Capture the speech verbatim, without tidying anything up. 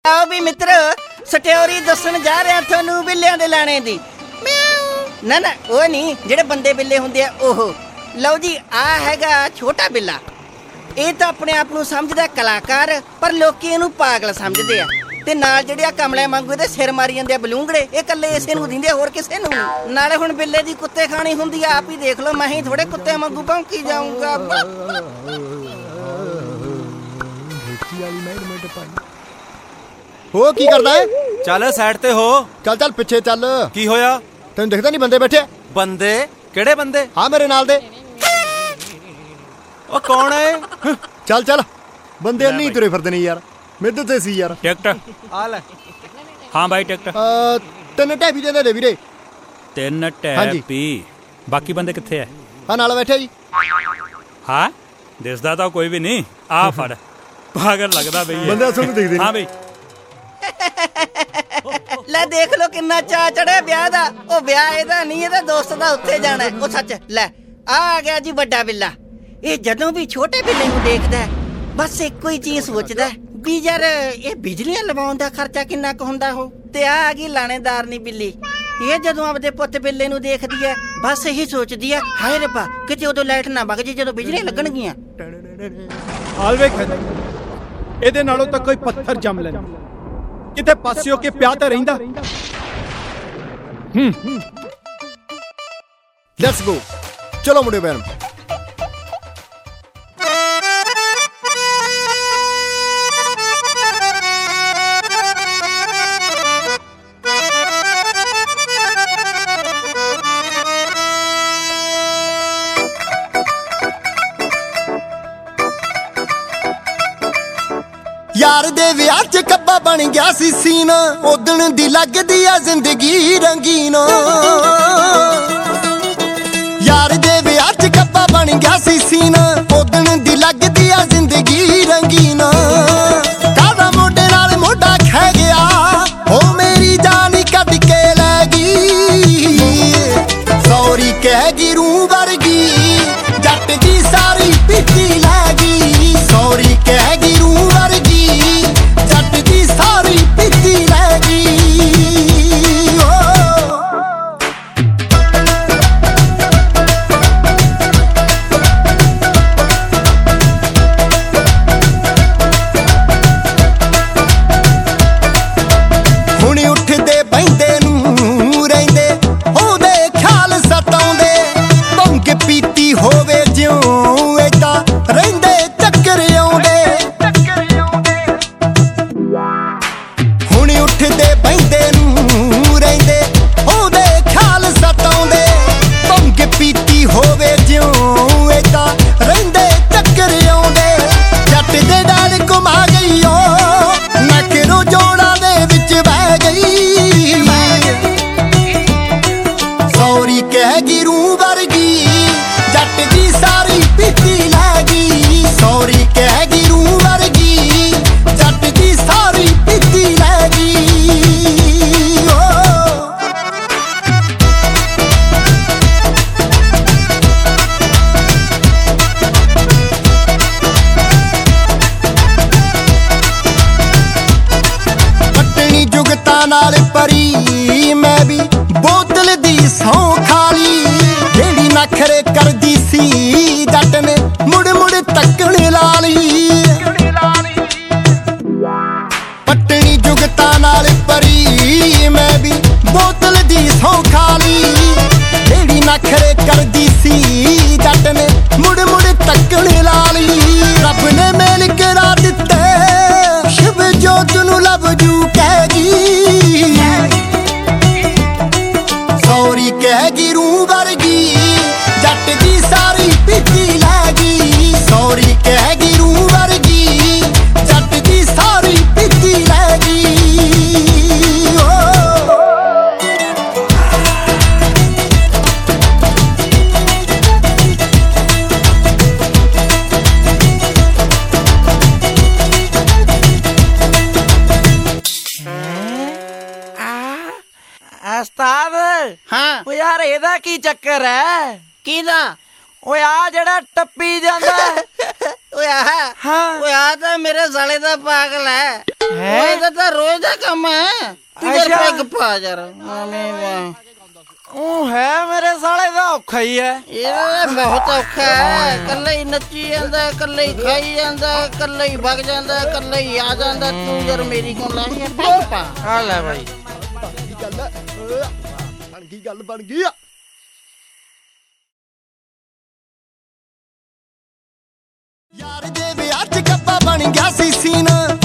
आओ भी मित्र सटोरी दसन जा रहा थानू बिल्लियां दे लाने दी। ना ना वो नहीं जेड़े बंदे बिल्ले हुंदे आ ओह। लो जी आ हैगा छोटा बिल्ला। ये तो अपने आप नू समझदा कलाकार पर लोकी इहनू पागल समझदे आ ते नाल जेड़े आ कमले वांगू दे सिर मारी जांदे आ बलूंगड़े ये कल्ले इसे नू दिंदे होर किसे नू नहीं। नाले हुण बिल्ले दी कुत्ते खानी हुंदी आ आप ही देख लो मैं ही थोड़े कुत्ते वांगू भौंकी जाऊंगा। हो की करदा है? चल साइड ते हो। चल चल पिछे चल। की होया? तेन दिखदा नहीं बंदे बैठे? बंदे केड़े बंदे? हाँ मेरे नाल दे। ओ कौन है? चल चल बंदे नहीं तुरे फिरदे नहीं यार मिद ते सी यार। टिकट आ ले। हाँ भाई टिकट तीन टैपी दे दे वीरे। तीन टैपी बाकी बंदे कित्थे है? हाँ नाल बैठे जी। हाँ दिसदा तो कोई भी नहीं। आ फड़ पागल लगदा बई बंदे सुन दिखदे। हाँ बई ले देख लो किन्ना चा चढ़े ब्याह दा। ओ ब्याह एदा नहीं एदा दोस्त दा उत्थे जाना है। ओ सच ले आ गया जी बड़ा बिल्ला। ये जदों भी छोटे बिल्ले नूं देखदा है बस इक्को ही चीज सोचदा है भी यार ये बिजलियां लवाउण दा खर्चा किन्ना क हुंदा हो। ते आ गई लाणेदार नी बिल्ली। ये जदों आपदे पुੱਤ बिल्ले नूं देखदी है बस यही सोचदी है हाय रब्बा किते उदों लाइट ना वग जे जदों बिजलियां लगणगीਆਂ। हाल वेख ਇਹਦੇ ਨਾਲੋਂ ਤਾਂ ਕੋਈ ਪੱਥਰ ਜੰਮ ਲੈਂਦਾ ਕਿਤੇ ਪਾਸਿਓ ਕੇ ਪਿਆ ਤਾਂ ਰਹਿੰਦਾ। ਹੂੰ ਲੈਟਸ ਗੋ ਚਲੋ ਮੁੰਡੇ ਬੈਨ। यार दे विआह च कब्बा बन गया सी सीना उदण दी लगदी आ जिंदगी रंगीन। यार दे विआह च कब्बा बन गया सी सीना उदण दी लगदी आ जिंदगी रंगीन। कादा मोढे नाल मोढा खै गया ओ मेरी जान कट के लै गई। सौरी कह गी रूह वर्गी जट दी सारी पीती लै गई। सौरी कह गी रूह वर्गी सारी पीती लगी। हुण उठदे बहिंदे नूं रहिंदे ओहदे ख्याल सताउंदे भंग पीती होवे ज्यों ऐदा रहिंदे चक्कर आउंदे। उठदे बहिंदे नूं रहिंदे ओहदे ख्याल सताउंदे भंग पीती होवे ज्यों ऐदा रहिंदे चक्कर आउंदे। जट दे डाल घुमा गई ओ नकरो जोड़ां दे विच बह गई। सौरी कह गी रूह वर्गी जट दी सारी पीती लै गई। सौरी कह गी रूह वर्गी जट दी सारी पीती लै गई। नाल परी मैं भी बोतल दी सौं खाली जेड़ी नखरे करदी सी जट ने मुड़ मुड़ तकण लाली। पटनी जुगता नाल परी मैं भी बोतल दी सौं खाली जेड़ी नखरे करदी सी जट ने मुड़ मुड़ तकण लाली। रब ने मेल करा दित्ते शिव जोत नूं लब जू कह गी। सौरी कह गी रूह वर्गी जट दी सारी पीती लै गई। सौरी कह गी रूह वर्गी जट दी सारी पीती लै गई। उस्ताद हाँ ओ यार एदा की चक्कर है? कीदा? ओ आ जेड़ा टप्पी जांदा। ओए आ हाँ। ओए आ तो मेरे साले दा पागल है। ਹੈ ਇਹਦਾ ਤਾਂ ਰੋਜ਼ ਦਾ ਕੰਮ ਹੈ ਤੂੰ ਯਾਰ ਅੱਛਾ। ਪੈਗ ਪਾ ਯਾਰ ਐਵੇਂ ਵਾ। ਉਹ ਹੈ ਮੇਰੇ ਸਾਲੇ ਦਾ ਔਖਾ ਹੀ ਹੈ। ਇਹਦਾ ਤਾਂ ਬਹੁਤ ਔਖਾ ਹੈ, ਕੱਲਾ ਹੀ ਨੱਚੀ ਜਾਂਦਾ, ਕੱਲਾ ਹੀ ਖਾਈ ਜਾਂਦਾ, ਕੱਲਾ ਹੀ ਵਗ ਜਾਂਦਾ, ਕੱਲਾ ਹੀ ਆ ਜਾਂਦਾ। ਤੂੰ ਯਾਰ ਮੇਰੀ ਕੋਲ ਲਾ ਕੇ ਪੈਗ ਪਾ। ਆ ਲੈ ਬਾਈ ਬਣ ਗਈ ਗੱਲ ਬਣ ਗਈ ਗੱਲ ਬਣ ਗਈ ਆ ਯਾਰ ਦੇ ਵਿਆਹ ਚ ਕੱਪਾ ਬਣ ਗਿਆ ਸੀ ਸੀਨਾ